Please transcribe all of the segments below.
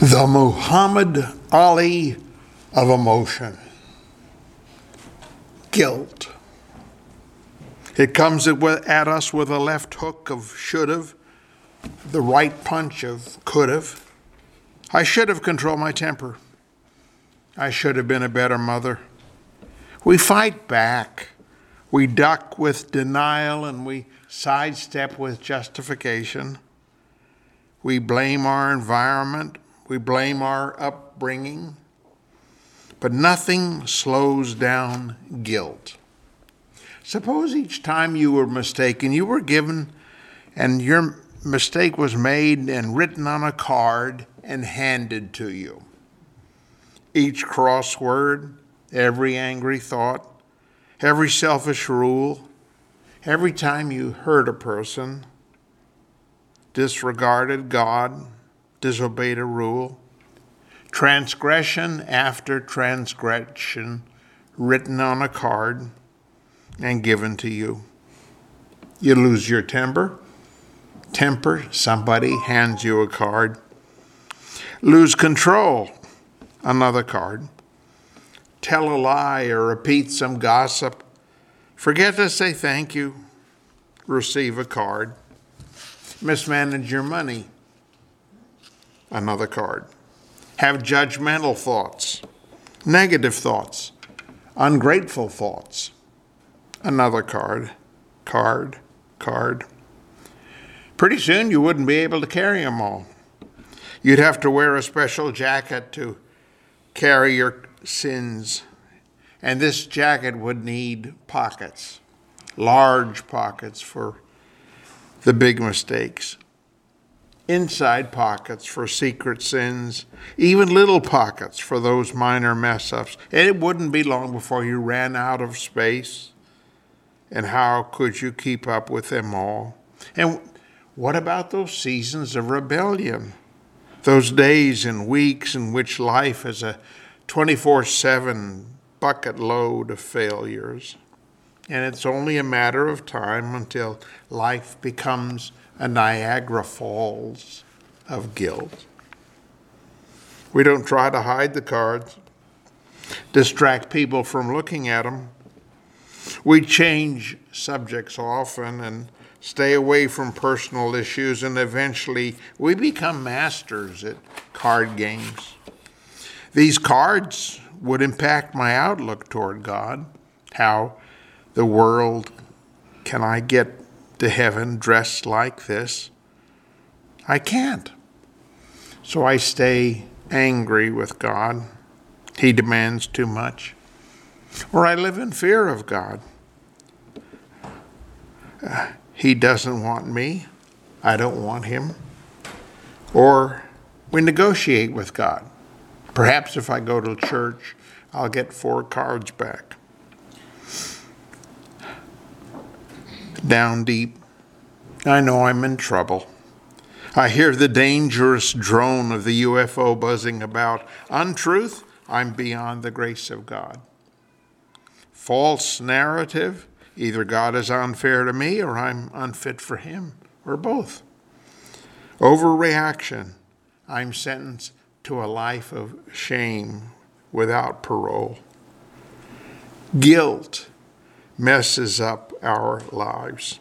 The Muhammad Ali of emotion. Guilt. It comes at us with a left hook of should've, the right punch of could've. I should have controlled my temper. I should have been a better mother. We fight back. We duck with denial and we sidestep with justification. We blame our environment. We blame our upbringing. But nothing slows down guilt. Suppose each time you were mistaken, you were given and your mistake was made and written on a card and handed to you. Each crossword, every angry thought, every selfish rule, every time you hurt a person, disregarded God, disobeyed a rule, transgression after transgression written on a card and given to you. You lose your temper, somebody hands you a card. Lose control, another card. Tell a lie or repeat some gossip. Forget to say thank you, receive a card. Mismanage your money, another card. Have judgmental thoughts, negative thoughts, ungrateful thoughts, another card. Pretty soon you wouldn't be able to carry them all. You'd have to wear a special jacket to carry your sins. And this jacket would need pockets, large pockets for the big mistakes, inside pockets for secret sins, even little pockets for those minor mess-ups. And it wouldn't be long before you ran out of space. And how could you keep up with them all? And what about those seasons of rebellion? Those days and weeks in which life is a 24/7 bucket load of failures. And it's only a matter of time until life becomes a Niagara Falls of guilt. We don't try to hide the cards, distract people from looking at them. We change subjects often and stay away from personal issues, and eventually we become masters at card games. These cards would impact my outlook toward God. How the world can I get to heaven dressed like this? I can't. So I stay angry with God. He demands too much. Or I live in fear of God. He doesn't want me. I don't want him. Or we negotiate with God. Perhaps if I go to church, I'll get 4 cards back. Down deep, I know I'm in trouble. I hear the dangerous drone of the UFO buzzing about. Untruth, I'm beyond the grace of God. False narrative, either God is unfair to me or I'm unfit for him, or both. Overreaction, I'm sentenced to a life of shame without parole. Guilt messes up our lives.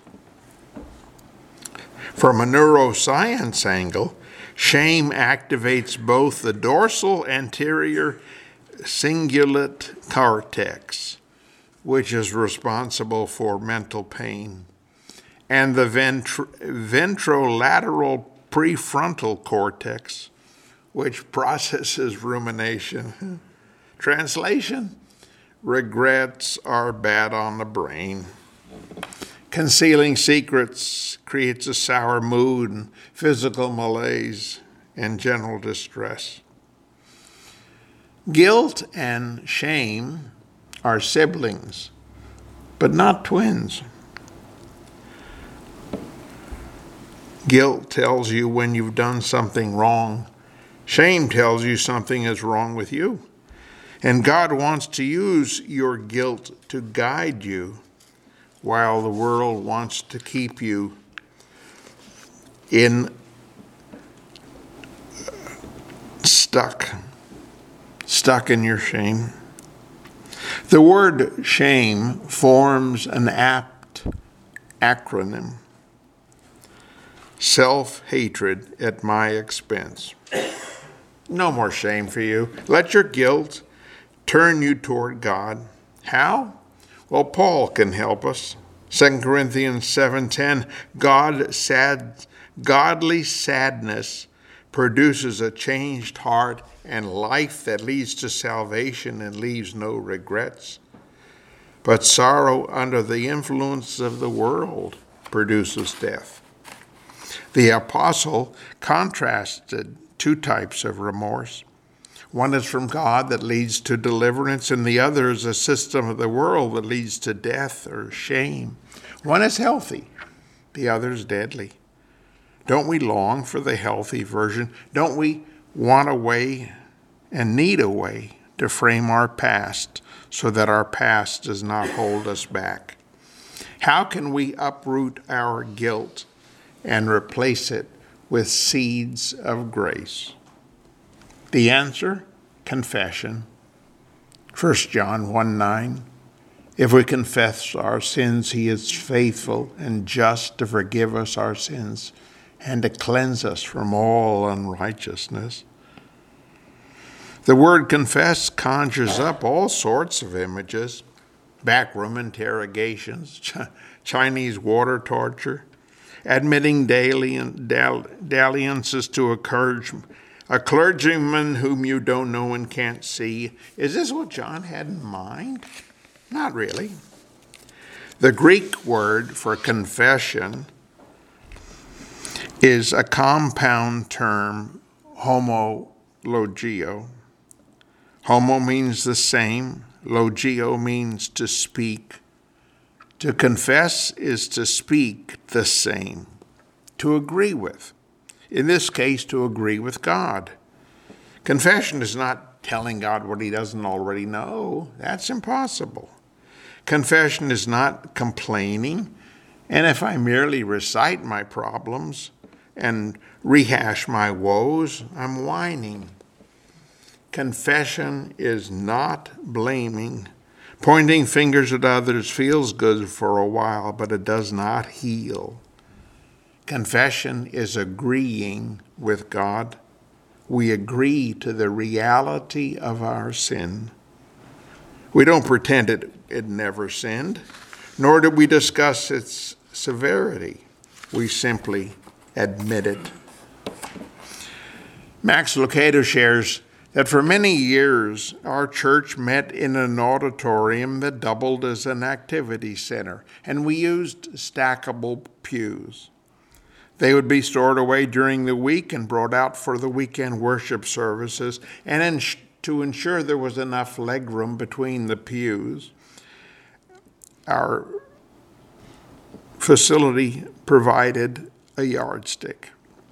From a neuroscience angle, shame activates both the dorsal anterior cingulate cortex, which is responsible for mental pain, and the ventrolateral prefrontal cortex, which processes rumination. Translation: regrets are bad on the brain. Concealing secrets creates a sour mood and physical malaise and general distress. Guilt and shame are siblings, but not twins. Guilt tells you when you've done something wrong. Shame tells you something is wrong with you. And God wants to use your guilt to guide you, while the world wants to keep you in stuck in your shame. The word shame forms an apt acronym. Self-hatred at my expense. No more shame for you. Let your guilt turn you toward God. How? Well, Paul can help us. 2 Corinthians 7:10, godly sadness produces a changed heart and life that leads to salvation and leaves no regrets. But sorrow under the influence of the world produces death. The apostle contrasted two types of remorse. One is from God that leads to deliverance, and the other is a system of the world that leads to death or shame. One is healthy, the other is deadly. Don't we long for the healthy version? Don't we want a way and need a way to frame our past so that our past does not hold us back? How can we uproot our guilt and replace it with seeds of grace? The answer? Confession. 1 John 1:9. If we confess our sins, he is faithful and just to forgive us our sins and to cleanse us from all unrighteousness. The word confess conjures up all sorts of images: backroom interrogations, Chinese water torture, admitting dalliances to a clergyman whom you don't know and can't see. Is this what John had in mind? Not really. The Greek word for confession is a compound term, homologio. Homo means the same. Logio means to speak. To confess is to speak the same, to agree with. In this case, to agree with God. Confession is not telling God what he doesn't already know. That's impossible. Confession is not complaining. And if I merely recite my problems and rehash my woes, I'm whining. Confession is not blaming. Pointing fingers at others feels good for a while, but it does not heal. Confession is agreeing with God. We agree to the reality of our sin. We don't pretend it never sinned, nor do we discuss its severity. We simply admit it. Max Lucado shares that for many years, our church met in an auditorium that doubled as an activity center, and we used stackable pews. They would be stored away during the week and brought out for the weekend worship services, and to ensure there was enough legroom between the pews, our facility provided a yardstick.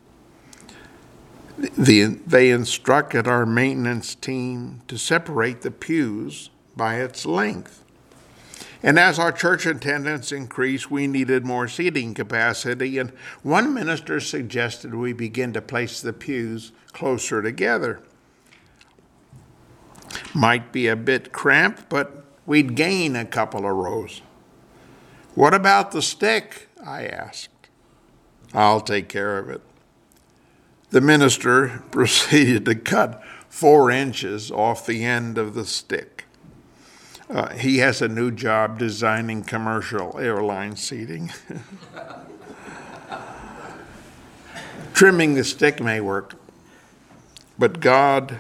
They instructed our maintenance team to separate the pews by its length. And as our church attendance increased, we needed more seating capacity, and one minister suggested we begin to place the pews closer together. Might be a bit cramped, but we'd gain a couple of rows. What about the stick? I asked. I'll take care of it. The minister proceeded to cut 4 inches off the end of the stick. He has a new job designing commercial airline seating. Trimming the stick may work, but God,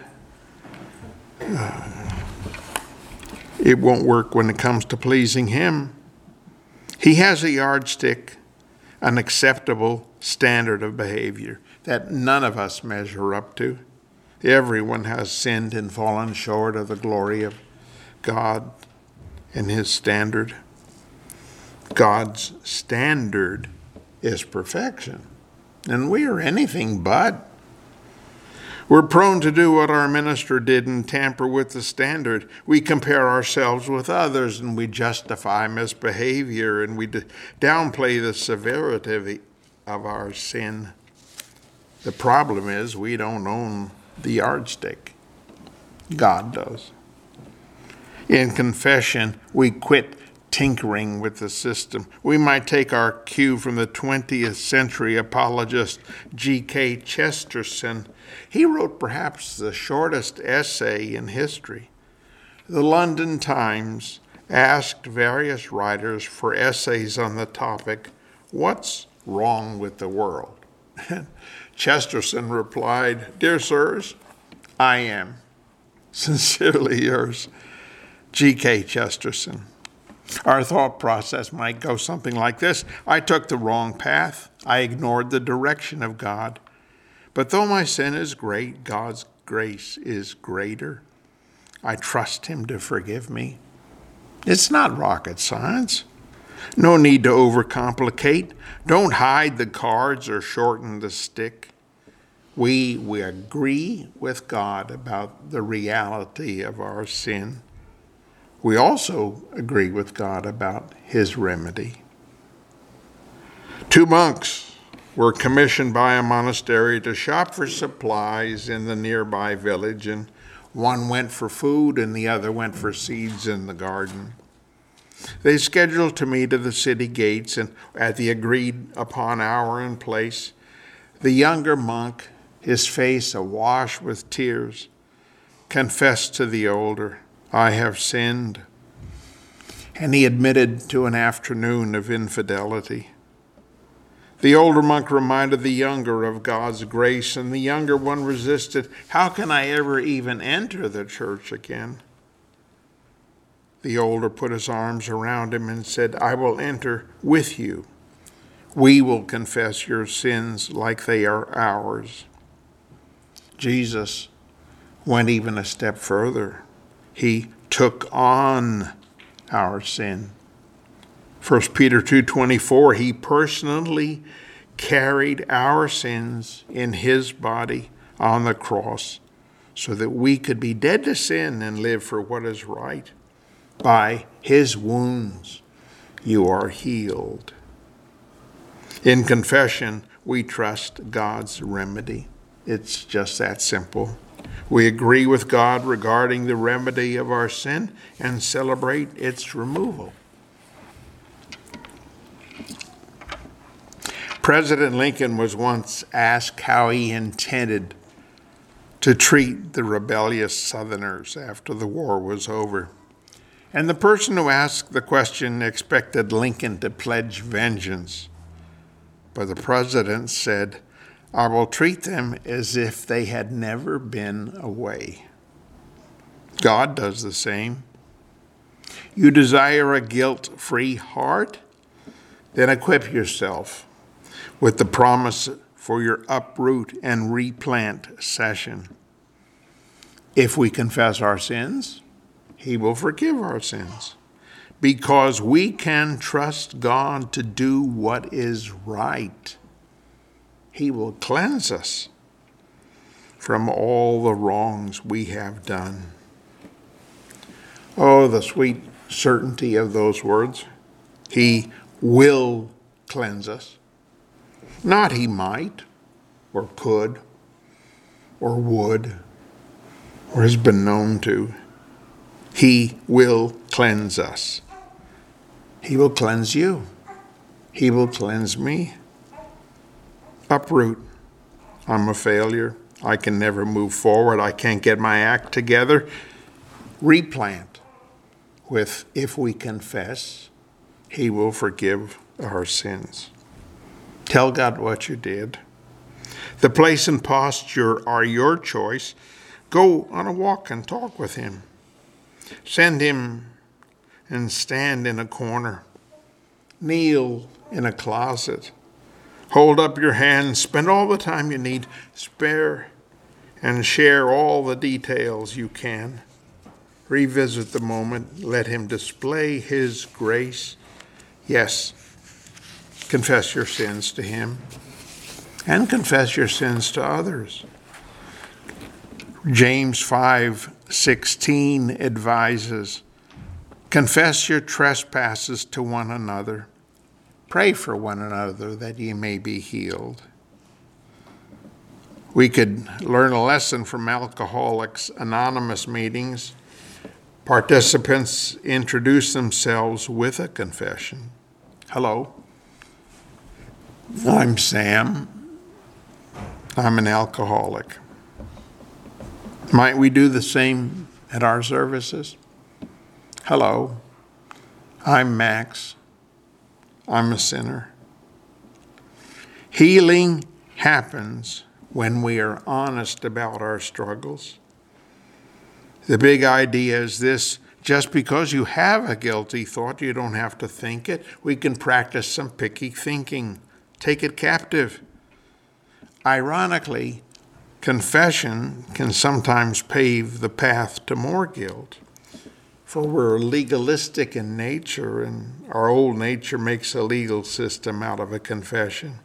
it won't work when it comes to pleasing him. He has a yardstick, an acceptable standard of behavior that none of us measure up to. Everyone has sinned and fallen short of the glory of God and his standard. God's standard is perfection, and we are anything but. We're prone to do what our minister did and tamper with the standard. We compare ourselves with others, and we justify misbehavior, and we downplay the severity of our sin. The problem is we don't own the yardstick. God does. In confession, we quit tinkering with the system. We might take our cue from the 20th century apologist G.K. Chesterton. He wrote perhaps the shortest essay in history. The London Times asked various writers for essays on the topic, "What's wrong with the world?" Chesterton replied, "Dear sirs, I am. Sincerely yours, G.K. Chesterton." Our thought process might go something like this: I took the wrong path. I ignored the direction of God. But though my sin is great, God's grace is greater. I trust him to forgive me. It's not rocket science. No need to overcomplicate. Don't hide the cards or shorten the stick. We agree with God about the reality of our sin. We also agree with God about his remedy. 2 monks were commissioned by a monastery to shop for supplies in the nearby village, and one went for food and the other went for seeds in the garden. They scheduled to meet at the city gates, and at the agreed upon hour and place, the younger monk, his face awash with tears, confessed to the older, "I have sinned." And he admitted to an afternoon of infidelity. The older monk reminded the younger of God's grace, and the younger one resisted. "How can I ever even enter the church again?" The older put his arms around him and said, "I will enter with you. We will confess your sins like they are ours." Jesus went even a step further. He took on our sin. 1 Peter 2:24, he personally carried our sins in his body on the cross so that we could be dead to sin and live for what is right. By his wounds you are healed. In confession, we trust God's remedy. It's just that simple. We agree with God regarding the remedy of our sin and celebrate its removal. President Lincoln was once asked how he intended to treat the rebellious Southerners after the war was over. And the person who asked the question expected Lincoln to pledge vengeance. But the president said, "I will treat them as if they had never been away." God does the same. You desire a guilt-free heart? Then equip yourself with the promise for your uproot and replant session. If we confess our sins, he will forgive our sins, because we can trust God to do what is right. He will cleanse us from all the wrongs we have done. Oh, the sweet certainty of those words. He will cleanse us. Not he might, or could, or would, or has been known to. He will cleanse us. He will cleanse you. He will cleanse me. Uproot. I'm a failure. I can never move forward. I can't get my act together. Replant with, if we confess, he will forgive our sins. Tell God what you did. The place and posture are your choice. Go on a walk and talk with him. Send him and stand in a corner. Kneel in a closet. Hold up your hands. Spend all the time you need. Spare and share all the details you can. Revisit the moment. Let him display his grace. Yes, confess your sins to him and confess your sins to others. James 5:16 advises, confess your trespasses to one another. Pray for one another that ye may be healed. We could learn a lesson from Alcoholics Anonymous meetings. Participants introduce themselves with a confession. Hello, I'm Sam. I'm an alcoholic. Might we do the same at our services? Hello, I'm Max. I'm a sinner. Healing happens when we are honest about our struggles. The big idea is this: just because you have a guilty thought, you don't have to think it. We can practice some picky thinking. Take it captive. Ironically, confession can sometimes pave the path to more guilt. For we're legalistic in nature, and our old nature makes a legal system out of a confession.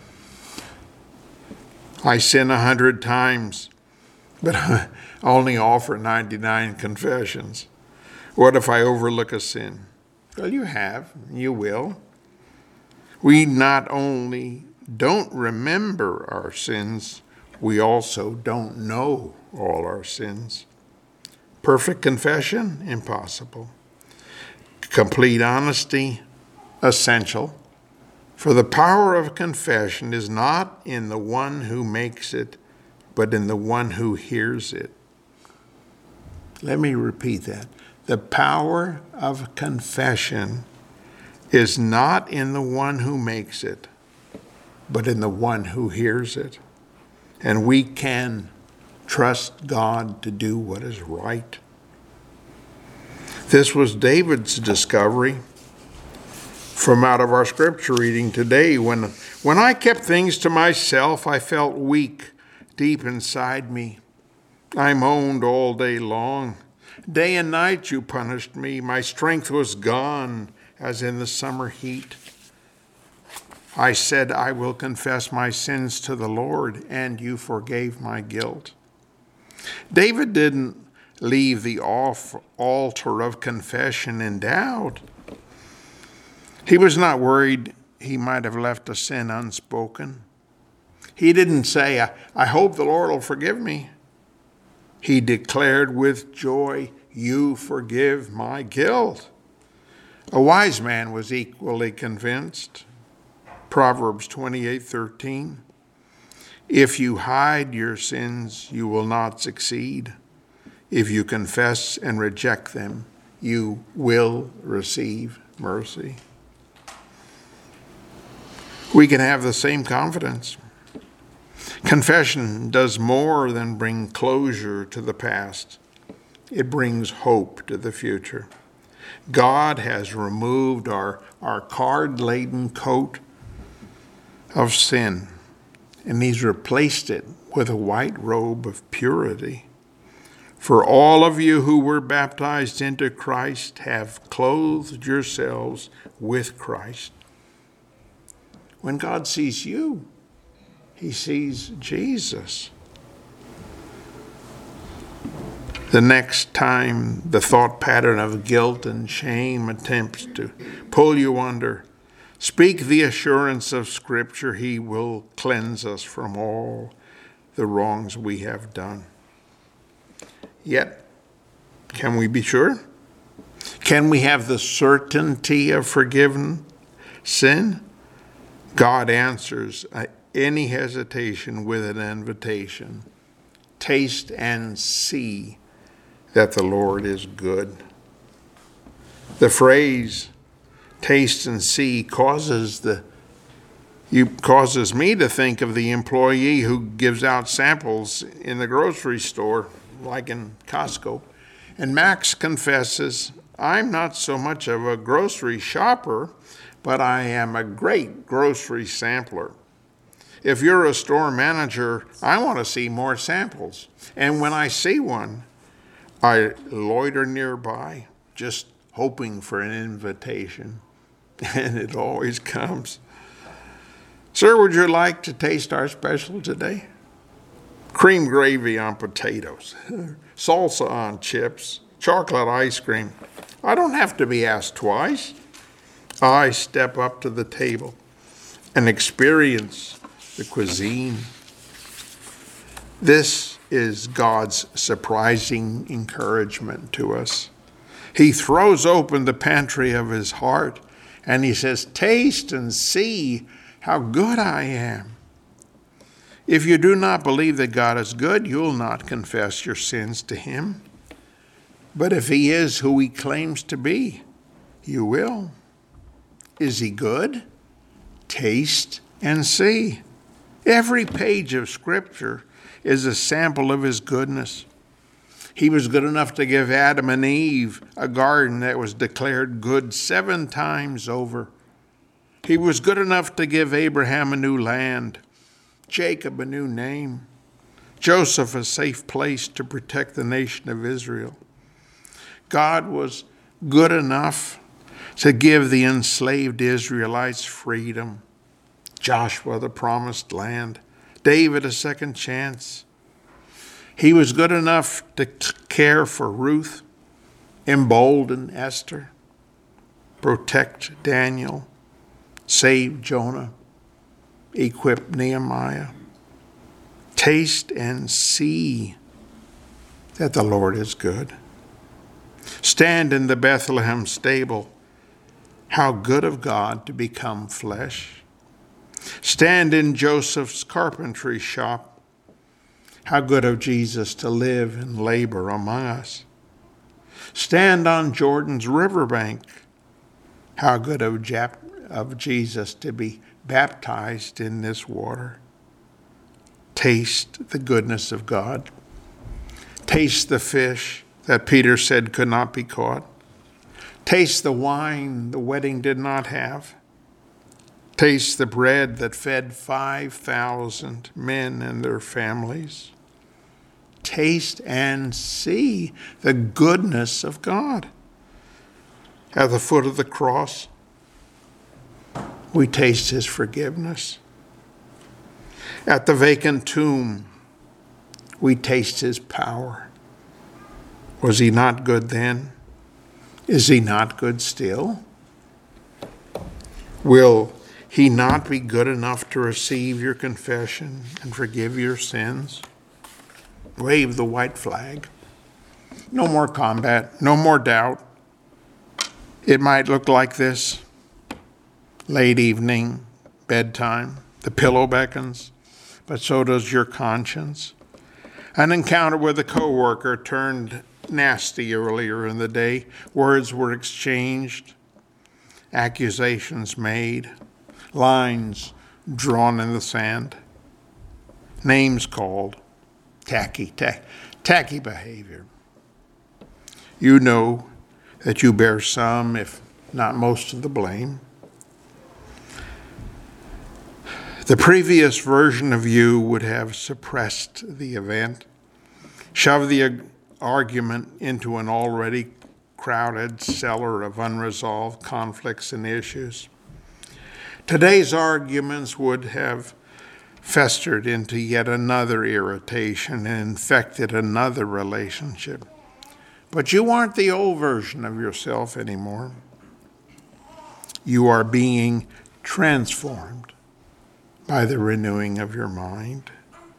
I sin 100 times, but I only offer 99 confessions. What if I overlook a sin? Well, you have, you will. We not only don't remember our sins, we also don't know all our sins. Perfect confession? Impossible. Complete honesty? Essential. For the power of confession is not in the one who makes it, but in the one who hears it. Let me repeat that. The power of confession is not in the one who makes it, but in the one who hears it. And we can trust God to do what is right. This was David's discovery from out of our scripture reading today. When I kept things to myself, I felt weak deep inside me. I moaned all day long. Day and night you punished me. My strength was gone as in the summer heat. I said, I will confess my sins to the Lord, and you forgave my guilt. David didn't leave the altar of confession in doubt. He was not worried he might have left a sin unspoken. He didn't say, I hope the Lord will forgive me. He declared with joy, you forgive my guilt. A wise man was equally convinced. Proverbs 28:13. If you hide your sins, you will not succeed. If you confess and reject them, you will receive mercy. We can have the same confidence. Confession does more than bring closure to the past. It brings hope to the future. God has removed our card-laden coat of sin, and he's replaced it with a white robe of purity. For all of you who were baptized into Christ have clothed yourselves with Christ. When God sees you, he sees Jesus. The next time the thought pattern of guilt and shame attempts to pull you under, speak the assurance of Scripture. He will cleanse us from all the wrongs we have done. Yet, can we be sure? Can we have the certainty of forgiven sin? God answers any hesitation with an invitation. Taste and see that the Lord is good. The phrase, taste and see, causes me to think of the employee who gives out samples in the grocery store, like in Costco. And Max confesses, I'm not so much of a grocery shopper, but I am a great grocery sampler. If you're a store manager, I want to see more samples. And when I see one, I loiter nearby, just hoping for an invitation. And it always comes. Sir, would you like to taste our special today? Cream gravy on potatoes, salsa on chips, chocolate ice cream. I don't have to be asked twice. I step up to the table and experience the cuisine. This is God's surprising encouragement to us. He throws open the pantry of his heart and he says, taste and see how good I am. If you do not believe that God is good, you'll not confess your sins to him. But if he is who he claims to be, you will. Is he good? Taste and see. Every page of Scripture is a sample of his goodness. He was good enough to give Adam and Eve a garden that was declared good 7 times over. He was good enough to give Abraham a new land, Jacob a new name, Joseph a safe place to protect the nation of Israel. God was good enough to give the enslaved Israelites freedom, Joshua the promised land, David a second chance. He was good enough to care for Ruth, embolden Esther, protect Daniel, save Jonah, equip Nehemiah. Taste and see that the Lord is good. Stand in the Bethlehem stable. How good of God to become flesh. Stand in Joseph's carpentry shop. How good of Jesus to live and labor among us. Stand on Jordan's riverbank. How good of Jesus to be baptized in this water. Taste the goodness of God. Taste the fish that Peter said could not be caught. Taste the wine the wedding did not have. Taste the bread that fed 5,000 men and their families. Taste and see the goodness of God. At the foot of the cross, we taste his forgiveness. At the vacant tomb, we taste his power. Was he not good then? Is he not good still? Will he not be good enough to receive your confession and forgive your sins? Wave the white flag. No more combat, no more doubt. It might look like this. Late evening, bedtime, the pillow beckons, but so does your conscience. An encounter with a coworker turned nasty earlier in the day. Words were exchanged, accusations made, lines drawn in the sand, names called, tacky behavior. You know that you bear some, if not most of the blame. The previous version of you would have suppressed the event, shoved the argument into an already crowded cellar of unresolved conflicts and issues. Today's arguments would have festered into yet another irritation and infected another relationship. But you aren't the old version of yourself anymore. You are being transformed by the renewing of your mind.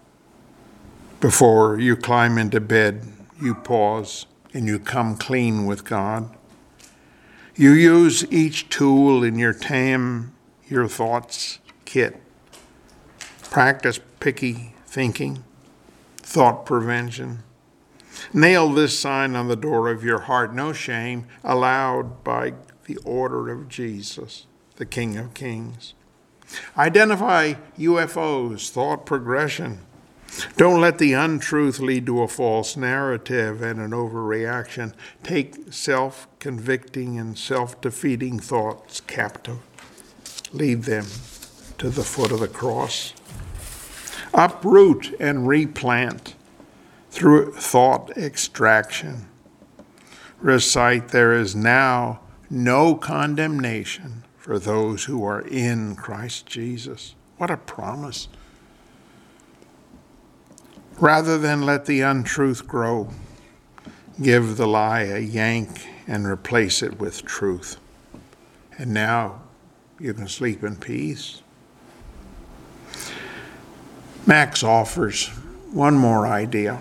Before you climb into bed, you pause and you come clean with God. You use each tool in your your thoughts kit. Practice picky thinking, thought prevention. Nail this sign on the door of your heart: no shame allowed by the order of Jesus, the King of Kings. Identify UFOs, thought progression. Don't let the untruth lead to a false narrative and an overreaction. Take self-convicting and self-defeating thoughts captive. Lead them to the foot of the cross. Uproot and replant through thought extraction. Recite, there is now no condemnation for those who are in Christ Jesus. What a promise. Rather than let the untruth grow, give the lie a yank and replace it with truth. And now you can sleep in peace. Max offers one more idea.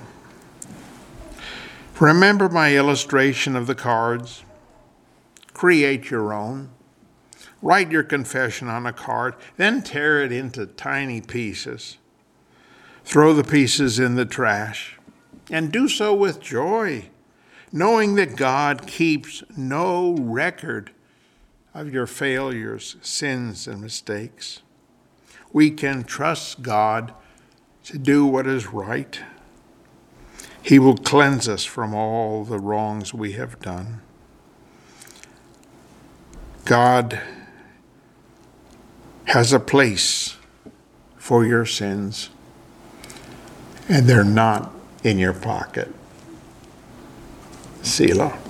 Remember my illustration of the cards? Create your own. Write your confession on a card, then tear it into tiny pieces. Throw the pieces in the trash, and do so with joy, knowing that God keeps no record of your failures, sins, and mistakes. We can trust God to do what is right. He will cleanse us from all the wrongs we have done. God has a place for your sins, and they're not in your pocket. Selah.